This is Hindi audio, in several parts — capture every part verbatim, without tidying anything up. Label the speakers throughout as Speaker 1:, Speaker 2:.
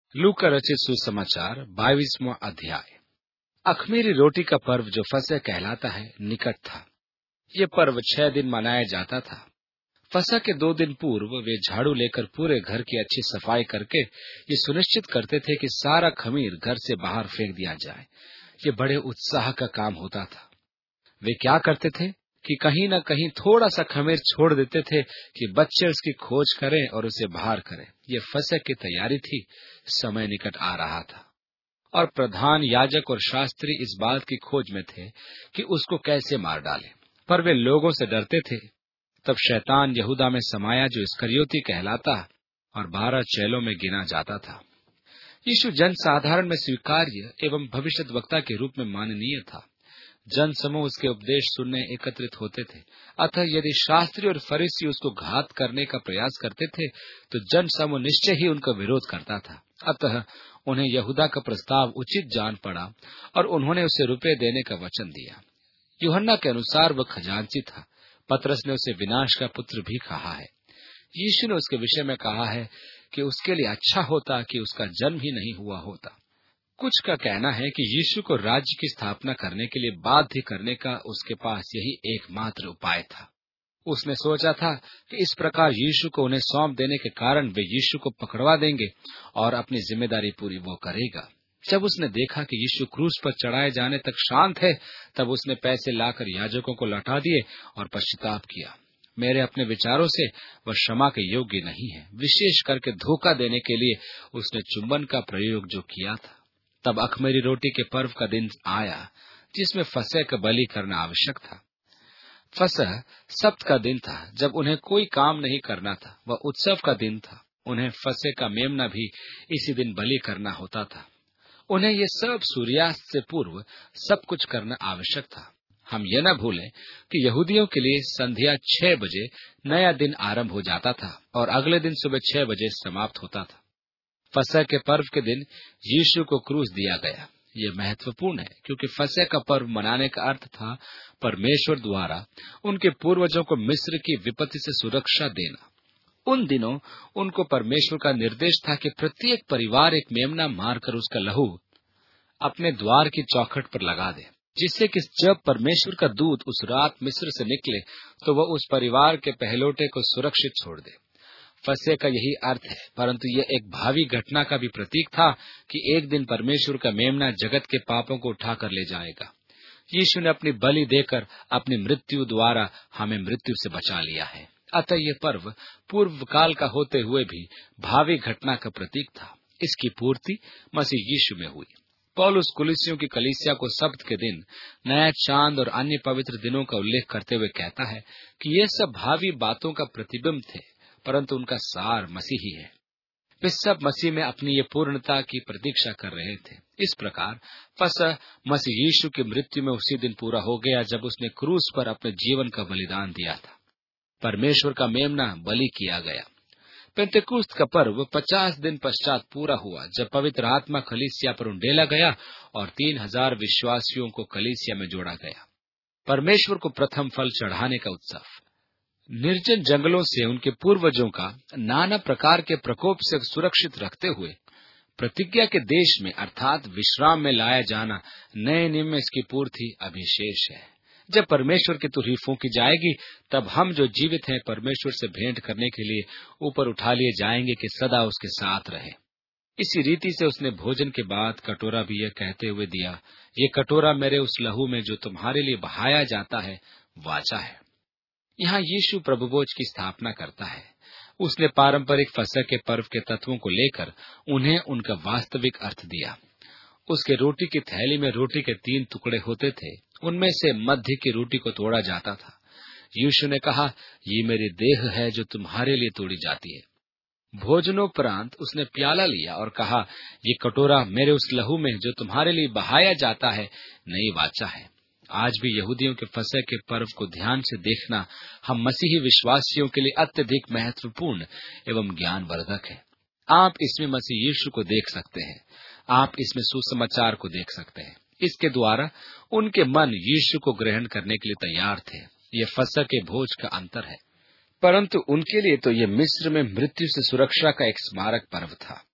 Speaker 1: लूका रचित सुसमाचार बाईसवां अध्याय। अख़मीरी रोटी का पर्व जो फसह कहलाता है निकट था। ये पर्व छह दिन मनाया जाता था। फसह के दो दिन पूर्व वे झाड़ू लेकर पूरे घर की अच्छी सफाई करके ये सुनिश्चित करते थे कि सारा खमीर घर से बाहर फेंक दिया जाए। ये बड़े उत्साह का काम होता था। वे क्या करते थे कि कहीं न कहीं थोड़ा सा खमीर छोड़ देते थे कि बच्चे उसकी खोज करें और उसे बाहर करें। ये फसह की तैयारी थी। समय निकट आ रहा था और प्रधान याजक और शास्त्री इस बात की खोज में थे कि उसको कैसे मार डालें, पर वे लोगों से डरते थे। तब शैतान यहूदा में समाया जो इस्करियोती कहलाता और बारह चेलों में गिना जाता था। यीशु जन साधारण में स्वीकार्य एवं भविष्यद्वक्ता के रूप में माननीय था। जन समूह उसके उपदेश सुनने एकत्रित होते थे। अतः यदि शास्त्री और फरीसी उसको घात करने का प्रयास करते थे तो जन समूह निश्चय ही उनका विरोध करता था। अतः उन्हें यहूदा का प्रस्ताव उचित जान पड़ा और उन्होंने उसे रुपये देने का वचन दिया। यूहन्ना के अनुसार वह खजांची था। पतरस ने उसे विनाश का पुत्र भी कहा है। यीशु ने उसके विषय में कहा है कि उसके लिए अच्छा होता कि उसका जन्म ही नहीं हुआ होता। कुछ का कहना है कि यीशु को राज्य की स्थापना करने के लिए बाध्य करने का उसके पास यही एकमात्र उपाय था। उसने सोचा था कि इस प्रकार यीशु को उन्हें सौंप देने के कारण वे यीशु को पकड़वा देंगे और अपनी जिम्मेदारी पूरी वो करेगा। जब उसने देखा कि यीशु क्रूस पर चढ़ाए जाने तक शांत है, तब उसने पैसे लाकर याजकों को लौटा दिए और पश्चाताप किया। मेरे अपने विचारों से वह क्षमा के योग्य नहीं है। विशेष करके धोखा देने के लिए उसने चुंबन का प्रयोग जो किया था। तब अख़मीरी रोटी के पर्व का दिन आया जिसमें फसह का बलि करना आवश्यक था। फसह सब्त का दिन था जब उन्हें कोई काम नहीं करना था। वह उत्सव का दिन था। उन्हें फसह का मेमना भी इसी दिन बलि करना होता था। उन्हें ये सब सूर्यास्त से पूर्व सब कुछ करना आवश्यक था। हम ये न भूलें कि यहूदियों के लिए संध्या छह बजे नया दिन आरंभ हो जाता था और अगले दिन सुबह छह बजे समाप्त होता था। फसह के पर्व के दिन यीशु को क्रूस दिया गया। ये महत्वपूर्ण है क्योंकि फसह का पर्व मनाने का अर्थ था परमेश्वर द्वारा उनके पूर्वजों को मिस्र की विपत्ति से सुरक्षा देना। उन दिनों उनको परमेश्वर का निर्देश था कि प्रत्येक परिवार एक मेमना मारकर उसका लहू अपने द्वार की चौखट पर लगा दे, जिससे कि जब परमेश्वर का दूत उस रात मिस्र से निकले तो वह उस परिवार के पहलोटे को सुरक्षित छोड़ दे। फसह का यही अर्थ है, परंतु यह एक भावी घटना का भी प्रतीक था कि एक दिन परमेश्वर का मेमना जगत के पापों को उठाकर ले जाएगा। यीशु ने अपनी बलि देकर अपनी मृत्यु द्वारा हमें मृत्यु से बचा लिया है। अतः यह पर्व पूर्व काल का होते हुए भी भावी घटना का प्रतीक था। इसकी पूर्ति मसीह यीशु में हुई। पौलुस कुलिसियों की कलीसिया को सब्त के दिन, नया चांद और अन्य पवित्र दिनों का उल्लेख करते हुए कहता है कि ये सब भावी बातों का प्रतिबिंब थे, परंतु उनका सार मसीह ही है। वे सब मसीह में अपनी ये पूर्णता की प्रतीक्षा कर रहे थे। इस प्रकार फसह मसीह यीशु की मृत्यु में उसी दिन पूरा हो गया जब उसने क्रूस पर अपने जीवन का बलिदान दिया था। परमेश्वर का मेमना बलि किया गया। पेंतेकुस्त का पर्व पचास दिन पश्चात पूरा हुआ जब पवित्र आत्मा कलीसिया पर उंडेला गया और तीन हजार विश्वासियों को कलीसिया में जोड़ा गया। परमेश्वर को प्रथम फल चढ़ाने का उत्सव। निर्जन जंगलों से उनके पूर्वजों का नाना प्रकार के प्रकोप से सुरक्षित रखते हुए प्रतिज्ञा के देश में अर्थात विश्राम में लाया जाना नए नियम में इसकी पूर्ति अभिशेष है। जब परमेश्वर की तुरही फूंकी जाएगी तब हम जो जीवित हैं परमेश्वर से भेंट करने के लिए ऊपर उठा लिए जाएंगे कि सदा उसके साथ रहे। इसी रीति से उसने भोजन के बाद कटोरा भी यह कहते हुए दिया, ये कटोरा मेरे उस लहू में जो तुम्हारे लिए बहाया जाता है वाचा है। यहाँ यीशु प्रभुभोज की स्थापना करता है। उसने पारंपरिक फसह के पर्व के तत्वों को लेकर उन्हें उनका वास्तविक अर्थ दिया। उसके रोटी की थैली में रोटी के तीन टुकड़े होते थे। उनमें से मध्य की रोटी को तोड़ा जाता था। यीशु ने कहा, ये मेरी देह है जो तुम्हारे लिए तोड़ी जाती है। भोजनोपरांत उसने प्याला लिया और कहा, ये कटोरा मेरे उस लहू में जो तुम्हारे लिए बहाया जाता है नई वाचा है। आज भी यहूदियों के फसह के पर्व को ध्यान से देखना हम मसीही विश्वासियों के लिए अत्यधिक महत्वपूर्ण एवं ज्ञानवर्धक है। आप इसमें मसीह यीशु को देख सकते हैं। आप इसमें सुसमाचार को देख सकते हैं। इसके द्वारा उनके मन यीशु को ग्रहण करने के लिए तैयार थे। ये फसह के भोज का अंतर है, परंतु उनके लिए तो ये मिस्र में मृत्यु से सुरक्षा का एक स्मारक पर्व था।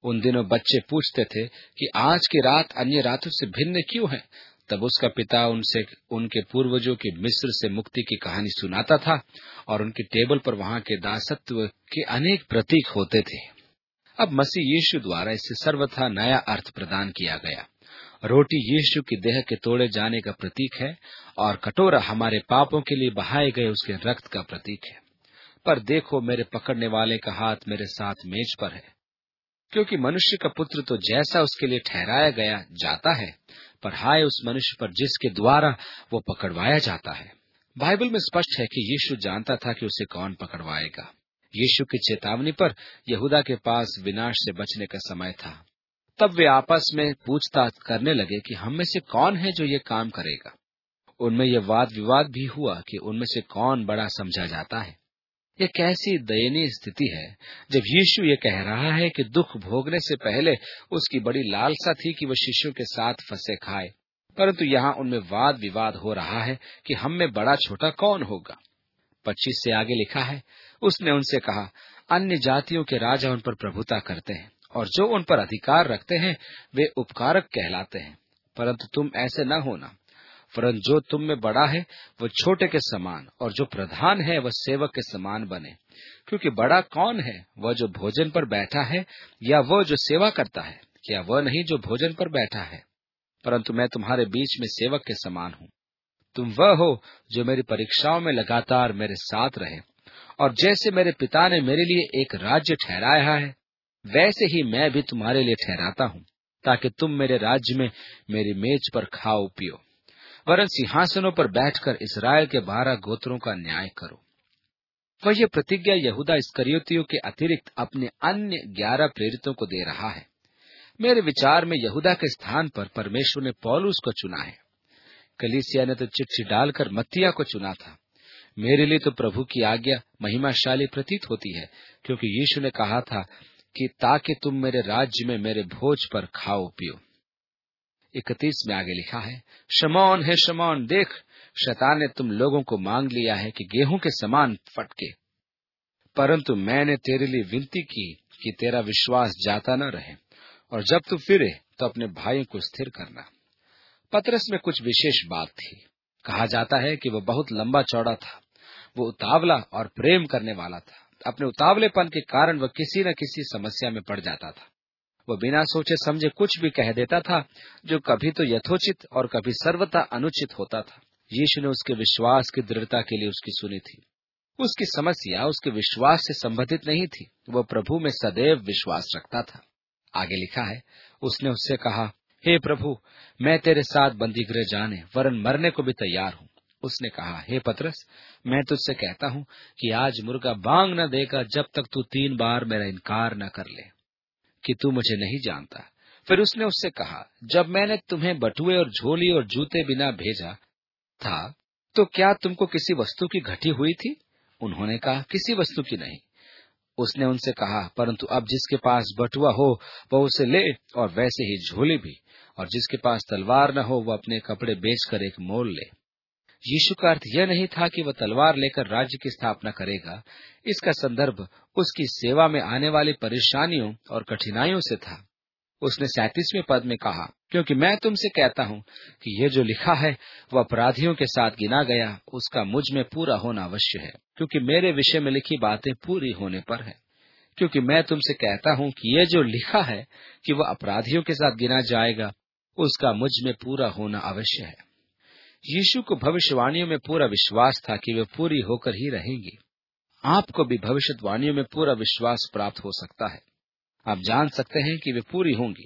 Speaker 1: उन दिनों बच्चे पूछते थे कि आज की रात अन्य रातों से भिन्न क्यों है। तब उसका पिता उनसे उनके पूर्वजों की मिस्र से मुक्ति की कहानी सुनाता था और उनकी टेबल पर वहां के दासत्व के अनेक प्रतीक होते थे। अब मसीह यीशु द्वारा इससे सर्वथा नया अर्थ प्रदान किया गया। रोटी यीशु की देह के तोड़े जाने का प्रतीक है और कटोरा हमारे पापों के लिए बहाए गए उसके रक्त का प्रतीक है। पर देखो, मेरे पकड़ने वाले का हाथ मेरे साथ मेज पर है, क्योंकि मनुष्य का पुत्र तो जैसा उसके लिए ठहराया गया जाता है, पर हाय उस मनुष्य पर जिसके द्वारा वो पकड़वाया जाता है। बाइबल में स्पष्ट है कि यीशु जानता था कि उसे कौन पकड़वाएगा। यीशु की चेतावनी पर यहूदा के पास विनाश से बचने का समय था। तब वे आपस में पूछताछ करने लगे कि हम में से कौन है जो ये काम करेगा। उनमें यह वाद विवाद भी हुआ कि उनमें से कौन बड़ा समझा जाता है। यह कैसी दयनीय स्थिति है जब यीशु ये कह रहा है कि दुख भोगने से पहले उसकी बड़ी लालसा थी कि वह शिष्यों के साथ फंसे खाए, परंतु यहाँ उनमें वाद विवाद हो रहा है कि हम में बड़ा छोटा कौन होगा। पच्चीस से आगे लिखा है, उसने उनसे कहा, अन्य जातियों के राजा उन पर प्रभुता करते हैं और जो उन पर अधिकार रखते हैं वे उपकारक कहलाते हैं, परंतु तुम ऐसे न होना। वरन जो तुम में बड़ा है वह छोटे के समान और जो प्रधान है वह सेवक के समान बने। क्योंकि बड़ा कौन है, वह जो भोजन पर बैठा है या वह जो सेवा करता है? क्या वह नहीं जो भोजन पर बैठा है? परंतु मैं तुम्हारे बीच में सेवक के समान हूँ। तुम वह हो जो मेरी परीक्षाओं में लगातार मेरे साथ रहे, और जैसे मेरे पिता ने मेरे लिए एक राज्य ठहराया है, वैसे ही मैं भी तुम्हारे लिए ठहराता हूँ, ताकि तुम मेरे राज्य में मेरी मेज पर खाओ पियो, वरन सिंहासनों पर बैठकर इस्राएल के बारह गोत्रों का न्याय करो। वह यह प्रतिज्ञा यहूदा इस्करियोतियों के अतिरिक्त अपने अन्य ग्यारह प्रेरितों को दे रहा है। मेरे विचार में यहूदा के स्थान पर परमेश्वर ने पौलुस को चुना है। कलीसिया ने तो चिट्ठी डालकर मत्तिया को चुना था। मेरे लिए तो प्रभु की आज्ञा महिमाशाली प्रतीत होती है, क्योंकि यीशु ने कहा था कि ताकि तुम मेरे राज्य में मेरे भोज पर खाओ पियो। इकतीस में आगे लिखा है, शमौन है शमौन, देख शैतान ने तुम लोगों को मांग लिया है कि गेहूं के समान फटके, परंतु मैंने तेरे लिए विनती की कि तेरा विश्वास जाता न रहे, और जब तू फिरे तो अपने भाइयों को स्थिर करना। पतरस में कुछ विशेष बात थी। कहा जाता है कि वह बहुत लंबा चौड़ा था, वो उतावला और प्रेम करने वाला था। अपने उतावलेपन के कारण वह किसी न किसी समस्या में पड़ जाता था। वह बिना सोचे समझे कुछ भी कह देता था, जो कभी तो यथोचित और कभी सर्वथा अनुचित होता था। यीशु ने उसके विश्वास की दृढ़ता के लिए उसकी सुनी थी। उसकी समस्या उसके विश्वास से संबंधित नहीं थी, वह प्रभु में सदैव विश्वास रखता था। आगे लिखा है, उसने उससे कहा, हे प्रभु, मैं तेरे साथ बंदीगृह जाने वरन मरने को भी तैयार हूँ। उसने कहा, हे पतरस, मैं तुझसे कहता हूँ कि आज मुर्गा बांग न देगा जब तक तू तीन बार मेरा इनकार न कर ले कि तू मुझे नहीं जानता। फिर उसने उससे कहा, जब मैंने तुम्हें बटुए और झोली और जूते बिना भेजा था, तो क्या तुमको किसी वस्तु की घटी हुई थी? उन्होंने कहा, किसी वस्तु की नहीं। उसने उनसे कहा, परंतु अब जिसके पास बटुआ हो वह उसे ले, और वैसे ही झोली भी, और जिसके पास तलवार न हो वह अपने कपड़े बेचकर एक मोल ले। यीशु का अर्थ यह नहीं था कि वह तलवार लेकर राज्य की स्थापना करेगा। इसका संदर्भ उसकी सेवा में आने वाली परेशानियों और कठिनाइयों से था। उसने सैंतीसवें पद में कहा, क्योंकि मैं तुमसे कहता हूँ कि यह जो लिखा है वह अपराधियों के साथ गिना गया, उसका मुझ में पूरा होना अवश्य है, क्योंकि मेरे विषय में लिखी बातें पूरी होने पर है। क्योंकि मैं तुमसे कहता हूँ कि यह जो लिखा है कि वह अपराधियों के साथ गिना जाएगा, उसका मुझ में पूरा होना अवश्य है। यीशु को भविष्यवाणियों में पूरा विश्वास था कि वे पूरी होकर ही रहेंगी। आपको भी भविष्यवाणियों में पूरा विश्वास प्राप्त हो सकता है। आप जान सकते हैं कि वे पूरी होंगी।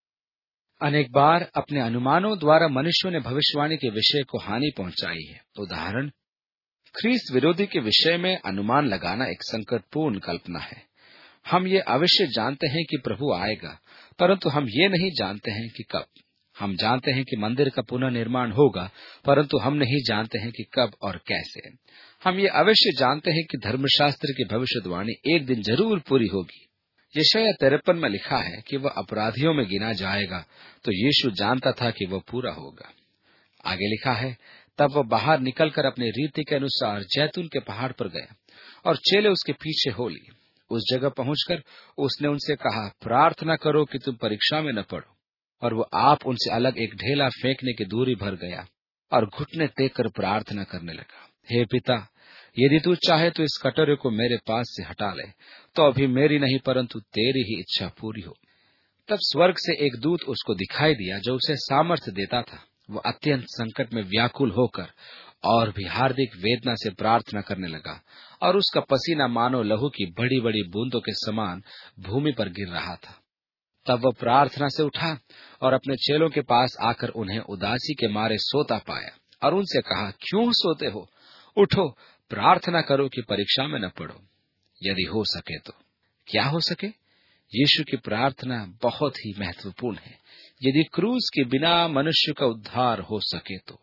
Speaker 1: अनेक बार अपने अनुमानों द्वारा मनुष्यों ने भविष्यवाणी के विषय को हानि पहुंचाई है। उदाहरण, ख्रीस्त विरोधी के विषय में अनुमान लगाना एक संकटपूर्ण कल्पना है। हम ये अवश्य जानते हैं कि प्रभु आएगा, परंतु हम ये नहीं जानते हैं कि कब। हम जानते हैं कि मंदिर का पुनर्निर्माण होगा, परंतु हम नहीं जानते हैं कि कब और कैसे। हम ये अवश्य जानते हैं कि धर्मशास्त्र की भविष्यवाणी एक दिन जरूर पूरी होगी। यशायाह तिरपन में लिखा है कि वह अपराधियों में गिना जाएगा, तो यीशु जानता था कि वह पूरा होगा। आगे लिखा है, तब वह बाहर निकलकर अपनी रीति के अनुसार जैतून के पहाड़ पर गया और चेले उसके पीछे हो लिए। उस जगह पहुंचकर उसने उनसे कहा, प्रार्थना करो कि तुम परीक्षा में न पड़ो। और वो आप उनसे अलग एक ढेला फेंकने की दूरी भर गया और घुटने टेक कर प्रार्थना करने लगा, हे पिता, यदि तू चाहे तो इस कटोरे को मेरे पास से हटा ले, तो अभी मेरी नहीं परंतु तेरी ही इच्छा पूरी हो। तब स्वर्ग से एक दूत उसको दिखाई दिया जो उसे सामर्थ्य देता था। वो अत्यंत संकट में व्याकुल होकर और भी हार्दिक वेदना से प्रार्थना करने लगा, और उसका पसीना मानो लहू की बड़ी बड़ी बूंदों के समान भूमि पर गिर रहा था। तब वह प्रार्थना से उठा और अपने चेलों के पास आकर उन्हें उदासी के मारे सोता पाया और उनसे कहा, क्यों सोते हो? उठो, प्रार्थना करो कि परीक्षा में न पड़ो। यदि हो सके तो। क्या हो सके? यीशु की प्रार्थना बहुत ही महत्वपूर्ण है। यदि क्रूस के बिना मनुष्य का उद्धार हो सके तो।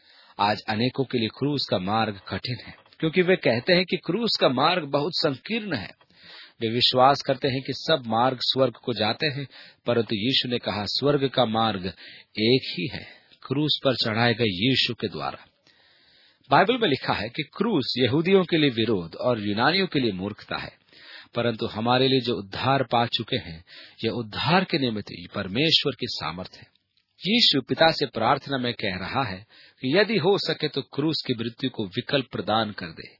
Speaker 1: आज अनेकों के लिए क्रूस का मार्ग कठिन है, क्योंकि वे कहते हैं कि क्रूस का मार्ग बहुत संकीर्ण है। वे विश्वास करते हैं कि सब मार्ग स्वर्ग को जाते हैं, परंतु यीशु ने कहा, स्वर्ग का मार्ग एक ही है, क्रूस पर चढ़ाए गए यीशु के द्वारा। बाइबल में लिखा है कि क्रूस यहूदियों के लिए विरोध और यूनानियों के लिए मूर्खता है, परंतु हमारे लिए जो उद्धार पा चुके हैं, यह उद्धार के निमित्त परमेश्वर की सामर्थ्य है। यीशु पिता से प्रार्थना में कह रहा है कि यदि हो सके तो क्रूस की मृत्यु को विकल्प प्रदान कर दे।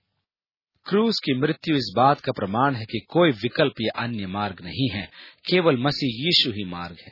Speaker 1: क्रूस की मृत्यु इस बात का प्रमाण है कि कोई विकल्प या अन्य मार्ग नहीं है, केवल मसीह यीशु ही मार्ग है।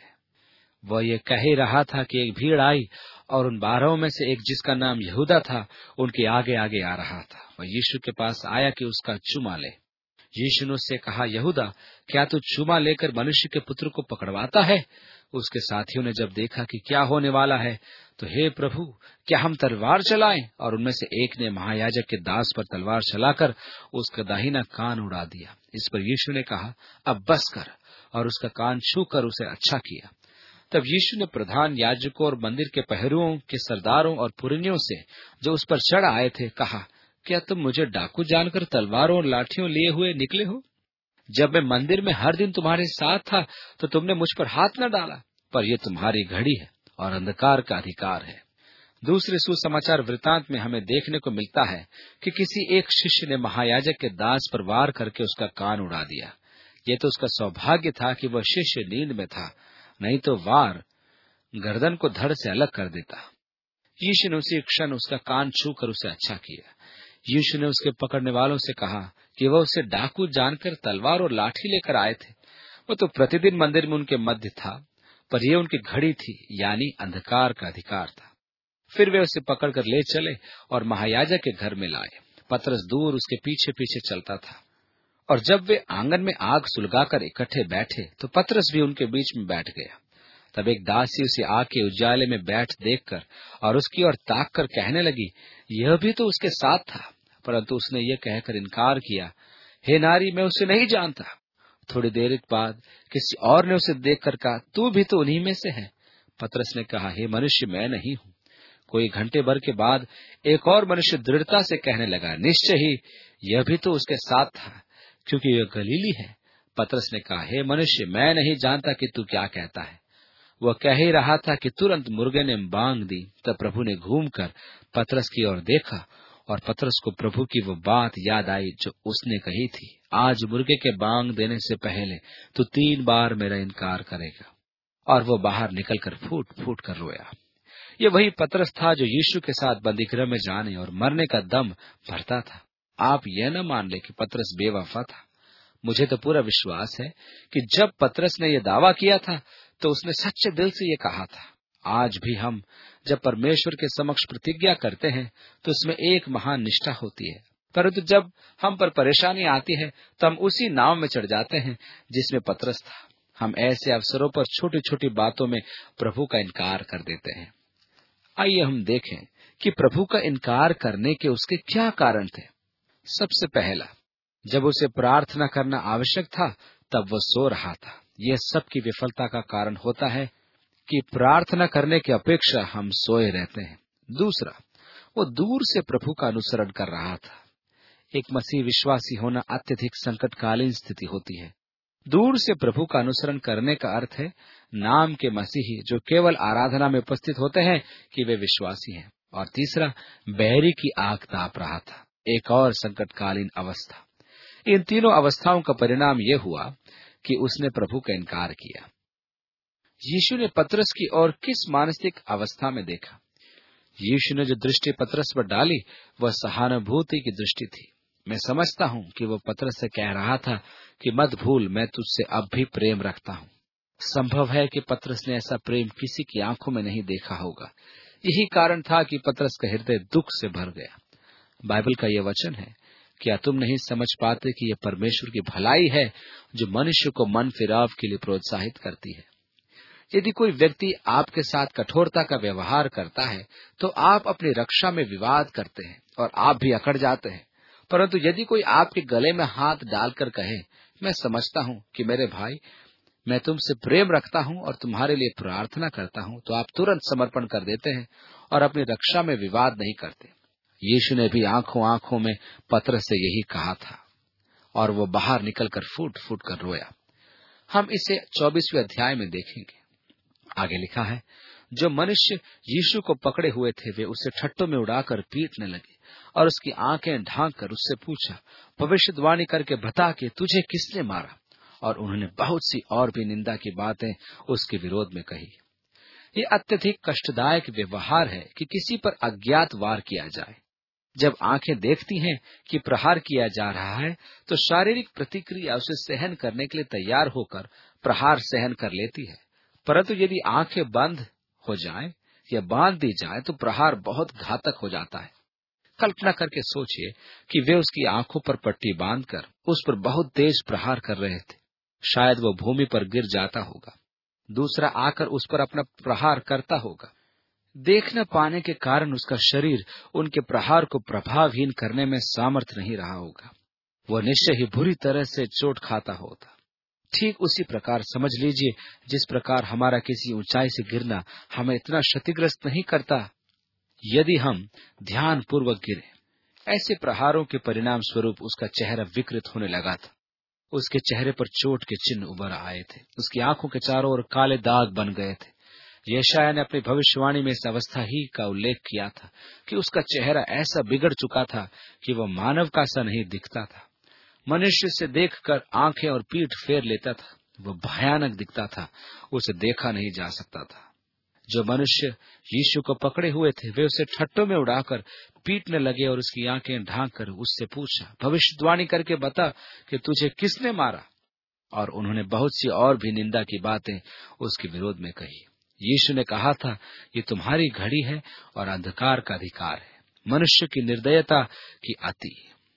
Speaker 1: वह ये कह ही रहा था कि एक भीड़ आई और उन बारहों में से एक, जिसका नाम यहूदा था, उनके आगे आगे आ रहा था। वह यीशु के पास आया कि उसका चुमा ले। यीशु ने उससे कहा, यहूदा, क्या तू चुमा लेकर मनुष्य के पुत्र को पकड़वाता है? उसके साथियों ने जब देखा कि क्या होने वाला है, तो हे प्रभु, क्या हम तलवार चलाएं? और उनमें से एक ने महायाजक के दास पर तलवार चलाकर उसका दाहिना कान उड़ा दिया। इस पर यीशु ने कहा, अब बस कर, और उसका कान छूकर उसे अच्छा किया। तब यीशु ने प्रधान याजकों और मंदिर के पहरुओं के सरदारों और पुरनियों से, जो उस पर चढ़ आए थे, कहा, क्या तुम मुझे डाकू जानकर तलवारों और लाठियों लिए हुए निकले हो? जब मैं मंदिर में हर दिन तुम्हारे साथ था तो तुमने मुझ पर हाथ न डाला, पर यह तुम्हारी घड़ी है और अंधकार का अधिकार है। दूसरे सुसमाचार वृतांत में हमें देखने को मिलता है कि किसी एक शिष्य ने महायाजक के दास पर वार करके उसका कान उड़ा दिया। ये तो उसका सौभाग्य था कि वह शिष्य नींद में था, नहीं तो वार गर्दन को धड़ से अलग कर देता। यीशु ने उसी क्षण उसका कान छूकर उसे अच्छा किया। यीशु ने उसके पकड़ने वालों से कहा कि वह उसे डाकू जानकर तलवार और लाठी लेकर आए थे। वो तो प्रतिदिन मंदिर में उनके मध्य था, पर यह उनकी घड़ी थी, यानी अंधकार का अधिकार था। फिर वे उसे पकड़कर ले चले और महायाजक के घर में लाए। पतरस दूर उसके पीछे पीछे चलता था, और जब वे आंगन में आग सुलगाकर इकट्ठे बैठे तो पतरस भी उनके बीच में बैठ गया। तब एक दासी उसे आग के उजाले में बैठ देखकर और उसकी ओर ताक कर कहने लगी, यह भी तो उसके साथ था। परंतु उसने यह कहकर इनकार किया, हे नारी, मैं उसे नहीं जानता। थोड़ी देर बाद किसी और ने उसे देखकर कहा, तू भी तो उन्हीं में से है। पतरस ने कहा, हे मनुष्य, मैं नहीं हूँ। कोई घंटे भर के बाद एक और मनुष्य दृढ़ता से कहने लगा, निश्चय ही यह भी तो उसके साथ था, क्योंकि यह गलीली है। पतरस ने कहा, हे मनुष्य, मैं नहीं जानता कि तू क्या कहता है। वह कह ही रहा था कि तुरंत मुर्गे ने बांग दी। तब प्रभु ने घूमकर पतरस की ओर देखा और पतरस को प्रभु की वो बात याद आई जो उसने कही थी, आज मुर्गे के बांग देने से पहले तू तीन बार मेरा इनकार करेगा। और वो बाहर निकलकर फूट फूट कर रोया। ये वही पतरस था जो यीशु के साथ बंदीगृह में जाने और मरने का दम भरता था। आप यह न मान ले कि पतरस बेवफा था। मुझे तो पूरा विश्वास है कि जब पतरस ने यह दावा किया था तो उसने सच्चे दिल से ये कहा था। आज भी हम जब परमेश्वर के समक्ष प्रतिज्ञा करते हैं तो उसमें एक महान निष्ठा होती है, परंतु जब हम पर परेशानी आती है तो हम उसी नाव में चढ़ जाते हैं जिसमें पतरस था। हम ऐसे अवसरों पर छोटी छोटी बातों में प्रभु का इनकार कर देते हैं। आइए हम देखें कि प्रभु का इनकार करने के उसके क्या कारण थे। सबसे पहला, जब उसे प्रार्थना करना आवश्यक था तब वह सो रहा था। यह सबकी विफलता का कारण होता है कि प्रार्थना करने की अपेक्षा हम सोए रहते हैं। दूसरा, वो दूर से प्रभु का अनुसरण कर रहा था। एक मसीह विश्वासी होना अत्यधिक संकटकालीन स्थिति होती है। दूर से प्रभु का अनुसरण करने का अर्थ है नाम के मसीही जो केवल आराधना में उपस्थित होते हैं कि वे विश्वासी हैं। और तीसरा, बैरी की आग ताप रहा था, एक और संकटकालीन अवस्था। इन तीनों अवस्थाओं का परिणाम यह हुआ कि उसने प्रभु का इनकार किया। यीशु ने पतरस की ओर किस मानसिक अवस्था में देखा? यीशु ने जो दृष्टि पतरस पर डाली वह सहानुभूति की दृष्टि थी। मैं समझता हूं कि वह पतरस से कह रहा था कि मत भूल, मैं तुझसे अब भी प्रेम रखता हूं। संभव है कि पतरस ने ऐसा प्रेम किसी की आंखों में नहीं देखा होगा। यही कारण था कि पतरस का हृदय दुख से भर गया। बाइबल का यह वचन है, क्या तुम नहीं समझ पाते कि यह परमेश्वर की भलाई है जो मनुष्य को मन फिराव के लिए प्रोत्साहित करती है? यदि कोई व्यक्ति आपके साथ कठोरता का व्यवहार करता है तो आप अपनी रक्षा में विवाद करते हैं और आप भी अकड़ जाते हैं। परंतु यदि कोई आपके गले में हाथ डालकर कहे, मैं समझता हूं कि मेरे भाई, मैं तुमसे प्रेम रखता हूं और तुम्हारे लिए प्रार्थना करता हूं, तो आप तुरंत समर्पण कर देते हैं और अपनी रक्षा में विवाद नहीं करते। यीशु ने भी आंखों आंखों में पतरस से यही कहा था और वो बाहर निकलकर फूट फूट कर रोया। हम इसे चौबीसवें अध्याय में देखेंगे। आगे लिखा है, जो मनुष्य यीशु को पकड़े हुए थे वे उसे ठट्टों में उड़ाकर पीटने लगे और उसकी आंखें ढांक कर उससे पूछा, भविष्यवाणी करके बता कि तुझे किसने मारा? और उन्होंने बहुत सी और भी निंदा की बातें उसके विरोध में कही। ये अत्यधिक कष्टदायक व्यवहार है कि किसी पर अज्ञात वार किया जाए। जब आंखें देखती हैं कि प्रहार किया जा रहा है तो शारीरिक प्रतिक्रिया उसे सहन करने के लिए तैयार होकर प्रहार सहन कर लेती है। परंतु यदि आंखें बंद हो जाएं या बांध दी जाए तो प्रहार बहुत घातक हो जाता है। कल्पना करके सोचिए कि वे उसकी आंखों पर पट्टी बांधकर उस पर बहुत तेज प्रहार कर रहे थे। शायद वो भूमि पर गिर जाता होगा, दूसरा आकर उस पर अपना प्रहार करता होगा। देख न पाने के कारण उसका शरीर उनके प्रहार को प्रभावहीन करने में सामर्थ नहीं रहा होगा। वह निश्चय ही बुरी तरह से चोट खाता होता। ठीक उसी प्रकार समझ लीजिए जिस प्रकार हमारा किसी ऊंचाई से गिरना हमें इतना क्षतिग्रस्त नहीं करता यदि हम ध्यान पूर्वक गिरे। ऐसे प्रहारों के परिणाम स्वरूप उसका चेहरा विकृत होने लगा था। उसके चेहरे पर चोट के चिन्ह उभर आए थे। उसकी आंखों के चारों ओर काले दाग बन गए थे। यशायाह ने अपनी भविष्यवाणी में इस अवस्था ही का उल्लेख किया था कि उसका चेहरा ऐसा बिगड़ चुका था कि वह मानव का सा नहीं दिखता था। मनुष्य से देखकर आंखें और पीठ फेर लेता था। वह भयानक दिखता था, उसे देखा नहीं जा सकता था। जो मनुष्य यीशु को पकड़े हुए थे वे उसे ठट्टों में उड़ाकर पीटने लगे और उसकी आंखें ढांक कर उससे पूछा, भविष्यवाणी करके बता कि तुझे किसने मारा? और उन्होंने बहुत सी और भी निंदा की बातें उसके विरोध में कही। यीशु ने कहा था, ये तुम्हारी घड़ी है और अंधकार का अधिकार है, मनुष्य की निर्दयता की अति।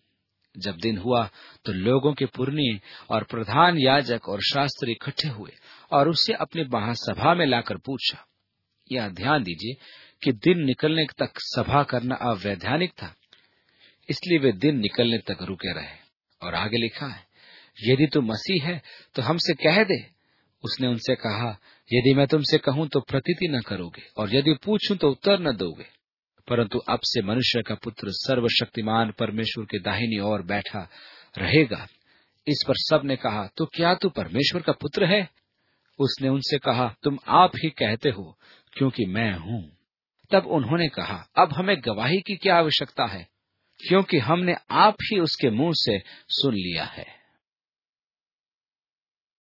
Speaker 1: जब दिन हुआ तो लोगों के पुरनिये और प्रधान याजक और शास्त्री इकट्ठे हुए और उससे अपनी महासभा में लाकर पूछा। यह ध्यान दीजिए कि दिन निकलने तक सभा करना अवैधानिक था, इसलिए वे दिन निकलने तक रुके रहे। और आगे लिखा है, यदि तू मसीह है तो हमसे कह दे। उसने उनसे कहा, यदि मैं तुमसे कहूं तो प्रतीति न करोगे और यदि पूछूं तो उत्तर न दोगे। परंतु अब से मनुष्य का पुत्र सर्वशक्तिमान परमेश्वर के दाहिनी ओर बैठा रहेगा। इस पर सब ने कहा, तो क्या तू परमेश्वर का पुत्र है? उसने उनसे कहा, तुम आप ही कहते हो, क्योंकि मैं हूं। तब उन्होंने कहा, अब हमें गवाही की क्या आवश्यकता है, क्योंकि हमने आप ही उसके मुंह से सुन लिया है।